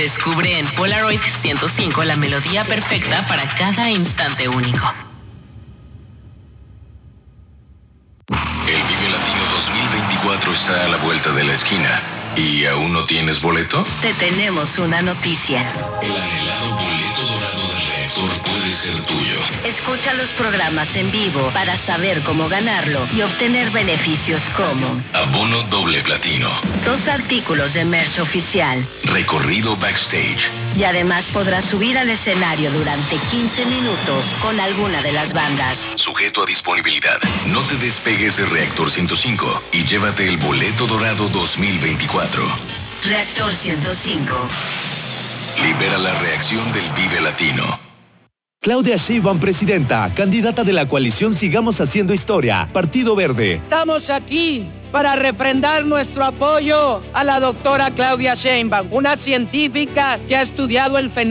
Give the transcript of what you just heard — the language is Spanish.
Descubre en Polaroid 105 la melodía perfecta para cada instante único. El Vive Latino 2024 está a la vuelta de la esquina. ¿Y aún no tienes boleto? Te tenemos una noticia. El anhelado boleto dorado del reactor puede ser tuyo. Escucha los programas en vivo para saber cómo ganarlo y obtener beneficios como Abono doble platino, 2 artículos de merch oficial, recorrido backstage. Y además podrás subir al escenario durante 15 minutos con alguna de las bandas. Sujeto a disponibilidad. No te despegues de Reactor 105 y llévate el boleto dorado 2024. Reactor 105. Libera la reacción del Vive Latino. Claudia Sheinbaum, presidenta, candidata de la coalición Sigamos Haciendo Historia, Partido Verde. Estamos aquí para refrendar nuestro apoyo a la doctora Claudia Sheinbaum, una científica que ha estudiado el fenómeno